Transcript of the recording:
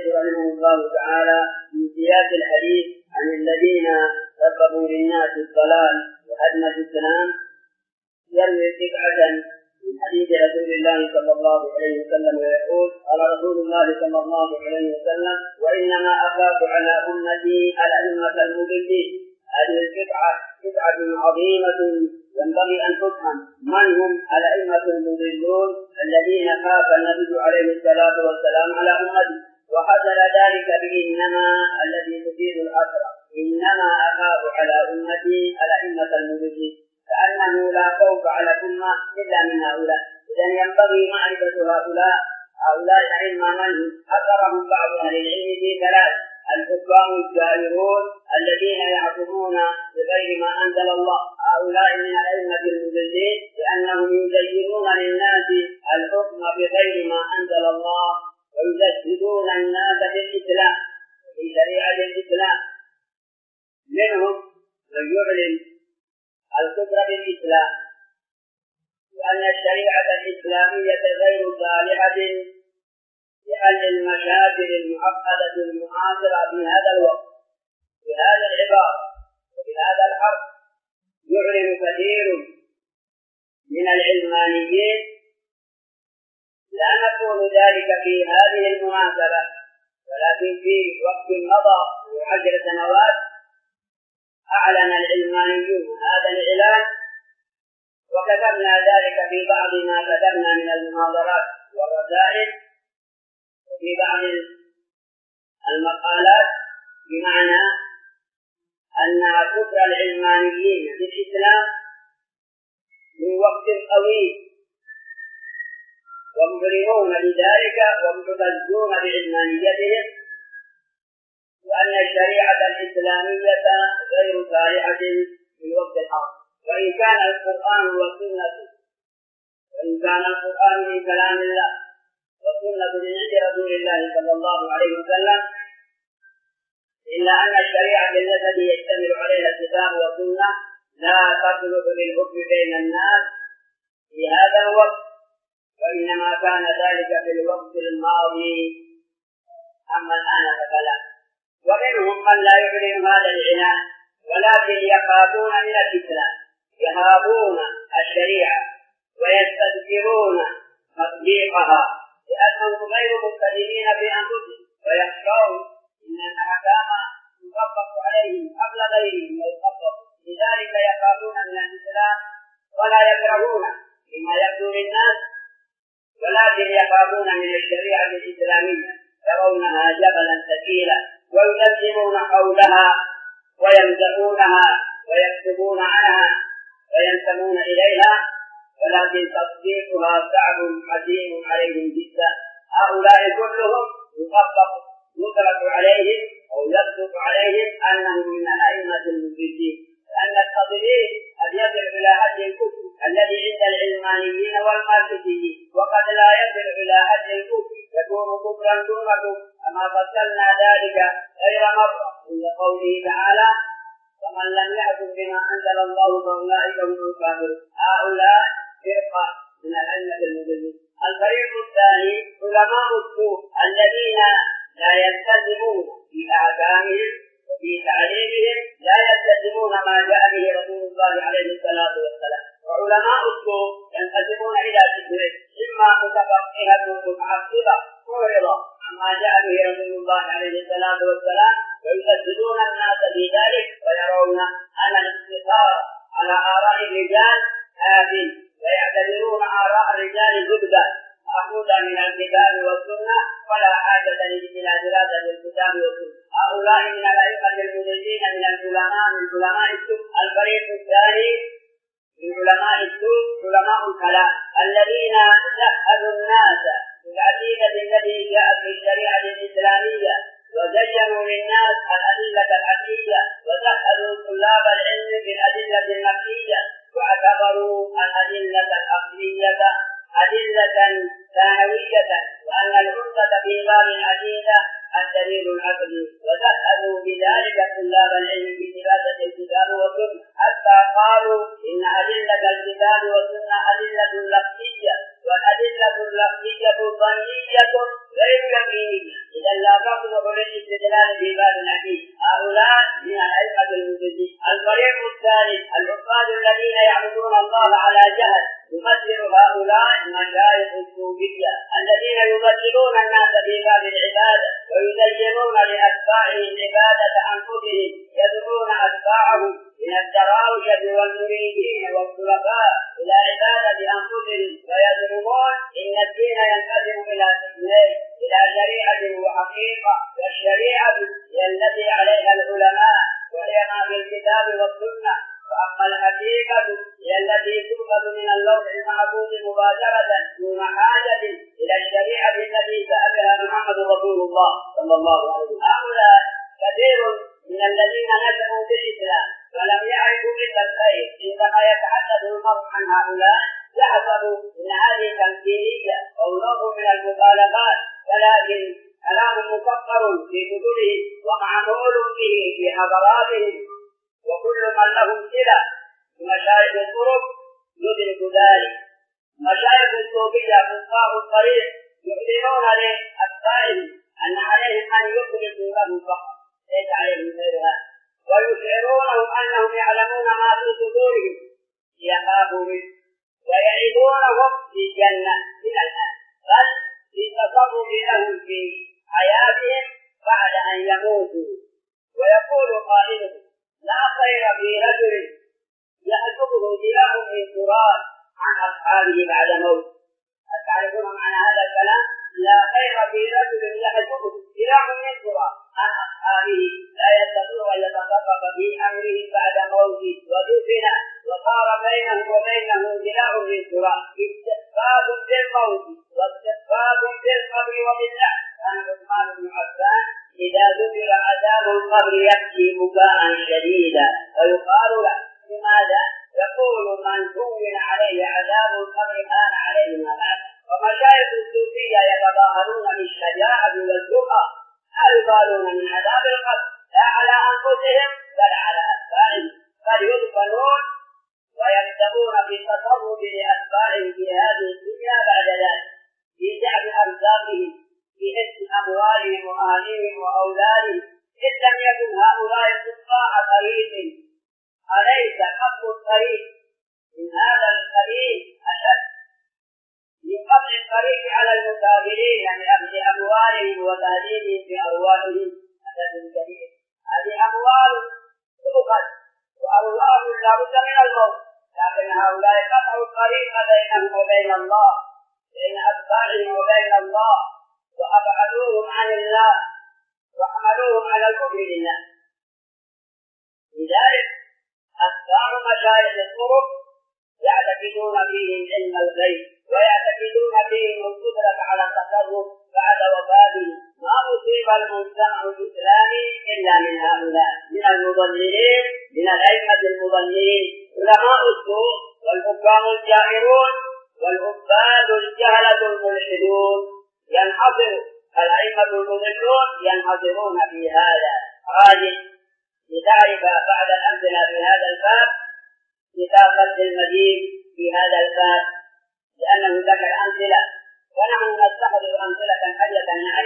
رحمه الله تعالى في سياق الحديث عن الذين سببوا للناس الضلال وهدم الإسلام يروي بدعة من حديث رسول الله صلى الله عليه وسلم ويقول: قال رسول الله صلى الله عليه وسلم: وإنما أخاف على أمتي الأئمة المضلين. هذه بدعة عظيمة ينبغي أن تفهم من هم الأئمة المضلون الذين خاف النبي عليه الصلاة والسلام على أمته، وحصل ذلك بإنما الذي تفيد الحصر: إنما أخاف على أمتي الأئمة المضلين، كأنه لا خوف على الأمة إلا من هؤلاء. إذن ينبغي معرفة هؤلاء الأئمة من أقرهم بعض أهل العلم في ثلاث: الحكام الجائرون الذين يحكمون بغير ما أنزل الله، هؤلاء من الأئمة المضلين لأنهم يزينون للناس الحكم بغير ما أنزل الله ويزهدون الناس بالإسلام في شريعة الإسلام. منهم من يعلن الكفر بالإسلام وأن الشريعة الإسلامية غير صالحة لحل المشاكل المعقدة المعاصرة في هذا الوقت. في هذا العبار وفي هذا الحرب يعلن كثير من العلمانيين، لا نقول ذلك في هذه المناسبة، ولكن في وقت مضى من 10 سنوات أعلن العلمانيون هذا الإعلان، وكتبنا ذلك في بعض ما كتبنا من المناظرات والرسائل وفي بعض المقالات، بمعنى أن كفر العلمانيين في الإسلام من وقت طويل، ومبررون لذلك ومعتزون بعلمانيتهم، وأن الشريعة الإسلامية غير صالحة في الوقت الحاضر. وإن كان القرآن من كلام الله والسنة من عند رسول الله صلى الله عليه وسلم، إلا أن الشريعة التي يشتمل عليها الكتاب والسنة لا تصلح للحكم بين الناس في هذا الوقت، وإنما كان ذلك في الوقت الماضي، أما الآن فلا. ومنهم من لا يعلن هذا العنان ولكن يخافون من الإسلام، يهابون الشريعة ويستذكرون تطبيقها لأنهم غير مقتدرين بأنفسهم، ويخشون إن الأحكام تطبق عليهم قبل غيرهم ويطبق، لذلك يخافون من الإسلام ولا يكرهون مما يبدو للناس، ولكن يخافون من الشريعة الإسلامية، يرونها جبلا ثقيلا ويلزمون حولها ويمدحونها ويكتبون عنها وينتمون إليها، ولكن تطبيقها صعب عظيم عليهم جدا. هؤلاء كلهم يطلق عليهم أو يصدق عليهم أنهم من الأئمة المضلين، لأن التضليل قد يصل إلى حد الكفر الذي عند العلمانيين والماركسيين، وقد لا يصل إلى حد الكفر، يكون كفرا دون كفر، كما فصلنا ذلك غير مرة عند قوله تعالى: ومن لم يحكم بما أنزل الله فأولئك هم الكافرون. هؤلاء فرقة من الأئمة المضلين. الفريق الثاني علماء السوء الذين لا يلتزمون في أحكامهم وفي تعليمهم، لا يلتزمون ما جاء به رسول الله عليه الصلاة والسلام. وعلماء السوء ينقسمون إلى قسمين: إما متفقهة متعصبة معرضة عما جاء به رسول الله عليه الصلاة والسلام ويفسدون الناس في ذلك، ويرون أن الاقتصار على آراء الرجال آثم، ويعتبرون آراء الرجال زبدة مأخوذة من الكتاب والسنة ولا حاجة إلى دراسة الكتاب والسنة. هؤلاء من الأئمة المضلين من علماء السوء. الفريق الثاني من علماء السوء علماء الكلام الذين سهلوا الناس بالعقيدة التي جاءت في الشريعة الإسلامية، وزينوا للناس الأدلة العقلية، وسهلوا طلاب العلم بالأدلة النقلية، واعتبروا الأدلة العقلية أدلة ثانوية، وأن العمدة في باب العقيدة الدليل العقلي، وسهلوا بذلك طلاب العلم بدراسة الكتاب والسنة، حتى قالوا إن أدلة الكتاب والسنة أدلة لفظية، والأدلة اللفظية ظنية غير يقينية، إذا لا تصل في باب العبادة ويزينون لأتباعهم عبادة أنفسهم، يدعون أتباعهم من الدراوشة والمريدين والخلفاء إلى عبادة أنفسهم، ويزعمون إن الدين ينقسم إلى قسمين: إلى شريعة وحقيقة، والشريعة هي التي عليها العلماء وهي ما في الكتاب والسنة، وأما الحقيقة هي التي تؤخذ من اللوح المحفوظ مباشرة دون حاجة إلى الشريعة التي سألها محمد رسول الله صلى الله عليه وسلم. هؤلاء كثير من الذين نشأوا بالإسلام ولم يعرفوا إلا الخير، عندما يتحدث المرء عن هؤلاء يحسب أن هذه تمثيلية أو نوع من المخالفات، ولكن كلام مفكر في كتبه ومعمول به في حضراتهم، وكل من لهم صلة بمشايخ الطرق يدرك ذلك. مشايخ الصوفية فقهاء الطريق يعلنون لأتباعهم أن عليهم أن يخلصوا له فقط، ليس عليهم غير هذا، ويشعرونهم أنهم يعلمون ما في صدورهم ليخافوا منه، ويعدونهم بالجنة إلى الآن، بل بالتصرف لهم في حياتهم بعد أن يموتوا. ويقول قائلهم: لا خير في رجل يحجبه ذراع من تراب عن أصحابه بعد موت. هل تعرفون معنى هذا الكلام؟ لا خير في رجل يحجبه ذراع من تراب عن أصحابه، لا يستطيع أن يتصرف في أمره بعد موته، ودفن وصار بينه وبينه ذراع من تراب، استخفاف بالموت واستخفاف بالقبر وبالله. كان عثمان بن عفان إذا ذكر عذاب القبر يبكي بكاء شديدا، ويقال له: لماذا؟ يقول: من هون عليه عذاب القبر كان عليه ما بعد. ومشايخ الصوفية يتظاهرون بالشجاعة والجرأة، لا يبالون من عذاب القبر لا على أنفسهم بل على أتباعهم، بل يدفنون ويبدأون بالتصرف لأتباعهم في هذه الدنيا بعد ذلك، في جعل أرزاقهم، في حفظ أموالهم وأهلهم وأولادهم. إن لم يكن هؤلاء قطاع طريق، أليس حق الطريق من هذا القبيل أشد من قطع الطريق على المسافرين لأخذ أموالهم وتهديدهم بأرواحهم؟ أشد كبير. هذه أموال تؤخذ وأرواح لا بد من الموت، لكن هؤلاء قطعوا الطريق بينهم وبين الله، بين أتباعهم وبين الله، وأبعدوهم عن الله وحملوهم على الكفر لله. لذلك أتباع مشايخ الطرق يعتقدون فيهم علم الغيب، ويعتقدون فيهم القدرة على التصرف بعد وفاته. ما أصيب المجتمع الإسلامي إلا من هؤلاء، من المضللين، من الأئمة المضللين، علماء السوء والحكام الجائرون والعباد الجهلة الملحدون. ينحصر الأئمة المضلون ينحصرون في هذا. راجع لتعرف بعد الأمثلة في هذا الباب كتاب فتح المجيد في هذا الباب، لأنه ذكر أمثلة ونحن نستخدم أمثلة حية